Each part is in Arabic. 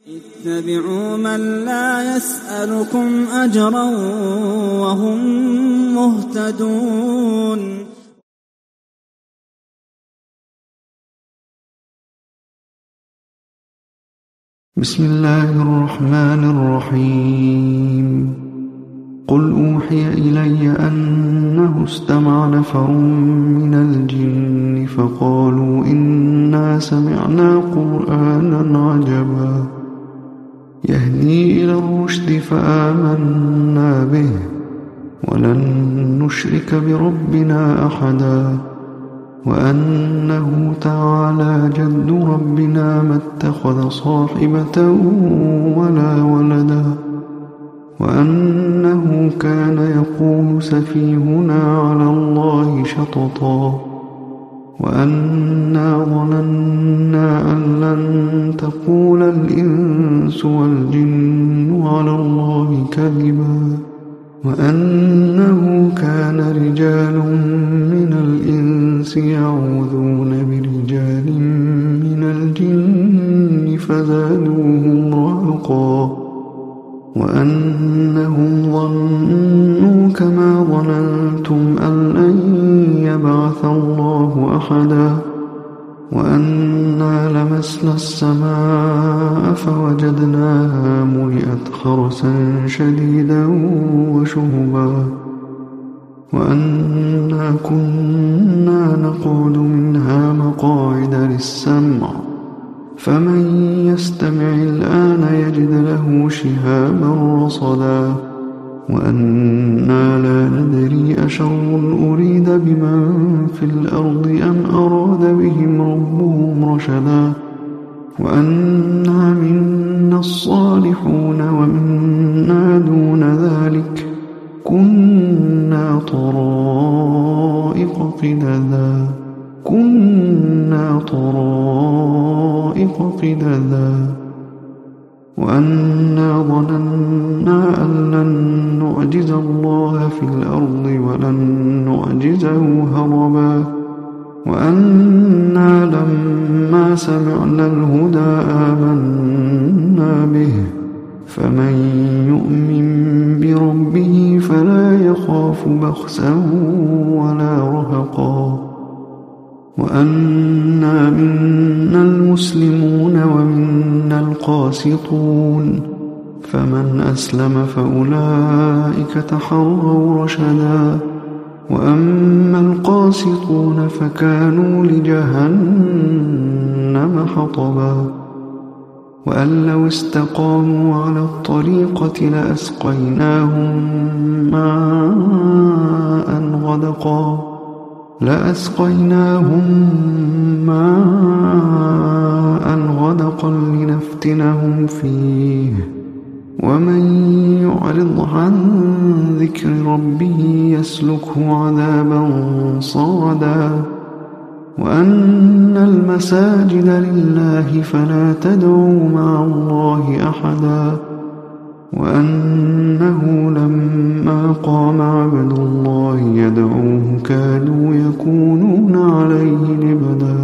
اتبعوا من لا يسألكم أجرا وهم مهتدون. بسم الله الرحمن الرحيم. قل أوحي إلي أنه استمع نفر من الجن فقالوا إنا سمعنا قرآنا عجبا يهدي إلى الرشد فآمنا به ولن نشرك بربنا أحدا وأنه تعالى جد ربنا ما اتخذ صاحبة ولا ولدا وأنه كان يقول سفيهنا على الله شططا وأنا ظننا أن لن تقول الإنس والجن على الله كذبا وأنه كان رجال من الإنس يعوذون برجال من الجن فزادوهم رهقا وأنهم ظنوا كما ظننتم أن لن يبعث الله أحدا وأنا لمسنا السماء فوجدناها ملئت حرسا شديدا وشهبا وأنا كنا نقعد منها مقاعد للسمع فمن يستمع الآن يجد له شهابا رصدا وأنا لا ندري أشر أريد بمن في الأرض أم أراد بهم ربهم رشدا وأنا منا الصالحون ومنا دون ذلك كنا طرائق قددا وأنا ظننا أن لن نعجز الله في الأرض ولن نعجزه هربا وأنا لما سمعنا الهدى آمنا به فمن يؤمن بربه فلا يخاف بخسا ولا رهقا وأنا منا المسلمون ومنا القاسطون فمن أسلم فأولئك تحروا رشدا وأما القاسطون فكانوا لجهنم حطبا وأن لو استقاموا على الطريقة لأسقيناهم ماء غدقا لنفتنهم فيه ومن يعرض عن ذكر ربه يسلكه عذابا صعدا وأن المساجد لله فلا تدعوا مع الله أحدا وأنه لما قام عبد الله يدعوه كادوا يكونون عليه لبدا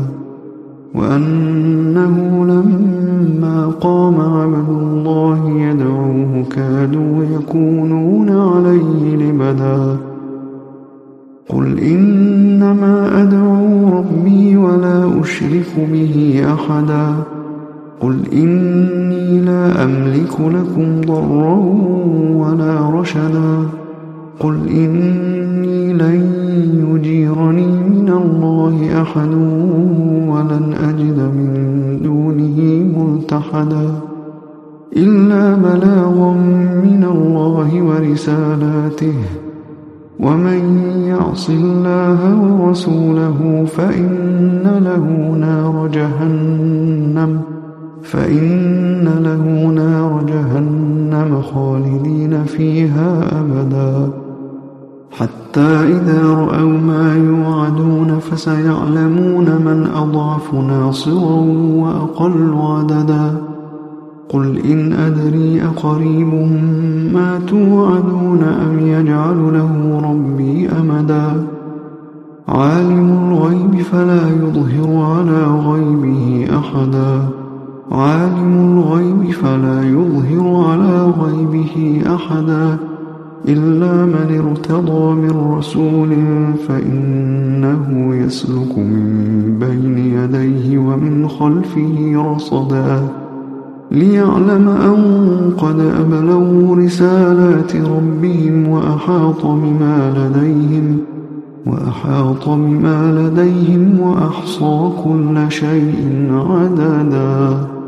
وأنه لما قام عبد الله يدعوه كادوا يكونون عليه لبدا قل إنما أدعو ربي ولا أشرك به أحدا قل إني لا أملك لكم ضرا ولا رشدا قل إني لن يجيرني من الله أحد ولن أجد من دونه ملتحدا إلا بلاغا من الله ورسالاته ومن يعص الله ورسوله فإن له نار جهنم خالدين فيها أبدا حتى إذا رأوا ما يوعدون فسيعلمون من أضعف ناصرا وأقل عددا قل إن أدري أقريب ما توعدون أم يجعل له ربي أمدا عالم الغيب فلا يظهر على غيبه أحدا عالم الغيب فلا يظهر على غيبه أحدا إلا من ارتضى من رسول فإنه يسلك من بين يديه ومن خلفه رصدا ليعلم أن قد أبلغوا رسالات ربهم وأحاط بما لديهم وأحصى كل شيء عددا.